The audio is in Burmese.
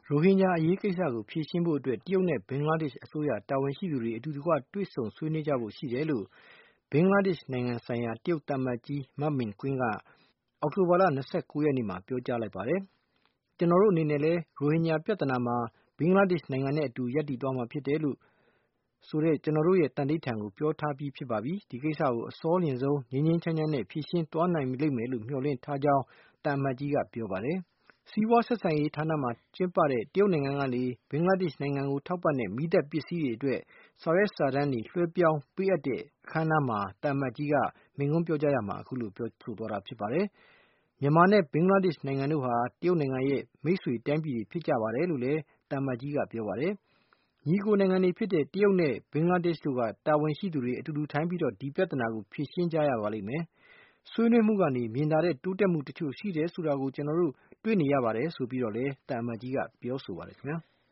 ရိုဟင်ဂျာအရေးကိစ္စကိုဖြေရှင်းဖို့အတွက်တရုတ်နဲ့ဘင်္ဂလားဒေ့ရှ်အစိုးရတာဝန်ရှိသူတွေအတူတကွတွေ့ဆုံဆွေးနွေးကြဖို့ရှိတယ်လို့ဘင်္ဂလားဒေ့ရှ်နိုင်ငံဆိုင်ရာတရုတ်သံအမတ်ကြီးမမင်ကွင်းကအောက်တိုဘာလ29 ရက်နေ့မှာပြောကြားလိုက်ပါတယ်။ကျွန်တော်တို့အနေနဲ့လည်းရိုဟင်ဂျာပြဿနာမှာဘင်္ဂလားဒေ့ရှ်နိုင်ငံနဲ့အတူရပ်တည်သွားမှာဖြစ်တယ်လို့ဆိုတဲ့ကျွန်တော်တို့ရဲ့တန်ဋိဌာန်ကိုပြောထားပြီးဖြစ်ပါပြီ။ဒီကိစ္စကိုအစောလျင်ဆုံးငြိမ်းငြိမ်းချမ်းချမ်းနဲ့ဖြေရှင်းသွားနိုင်လိမ့်မယ်လို့မျှော်လင့်ထားကြောင်းသံအမတ်ကြီးကပြောပါတယ်။စီးပွားဆက်ဆံရေးဌာနမှာကျင်းပတဲ့တရုတ်နိုင်ငံကနေဘင်္ဂလားဒေ့ရှ်နိုင်ငံကိုထောက်ပံ့တဲ့မီးသတ်ပစ္စည်းတွေအတွက်စာရွက်စာတမ်းတွေလွှဲပြောင်းပေးအပ်တဲ့အခမ်းအနားမှာသံအမတ်ကြီးကမိန့်ခွန်းပြောကြားရာမှာအခုလိုပြောဆိုသွားတာဖြစ်ပါတယ်။မြန်မာနဲ့ဘင်္ဂလားဒေ့ရှ်နိုင်ငံတို့ဟာတရုတ်နိုင်ငံရဲ့မိတ်ဆွေတိုင်းပြည်တွေဖြစ်ကြပါတယ်လို့လည်းသံအမတ်ကြီးကပြောပါတယ်။ညီအကိုနိုင်ငံတွေဖြစ်တဲ့တရုတ်နဲ့ဘင်္ဂလားဒေ့ရှ်တို့ကတာဝန်ရှိသူတွေအတူတူထိုင်ပြီးဒီပြဿနာကိုဖြေရှင်းကြရပါလိမ့်မယ်။ဆွေးနွေးမှုကနေမြင်သာတဲ့တိုးတက်မှုတချို့ရှိတယ်ဆိုတာကိုကျွန်တော်တို့တွေ့နေရပါတယ်ဆိုပြီးတော့လည်းသံအမတ်ကြီးကပြောဆိုပါတယ်ခင်ဗျာ။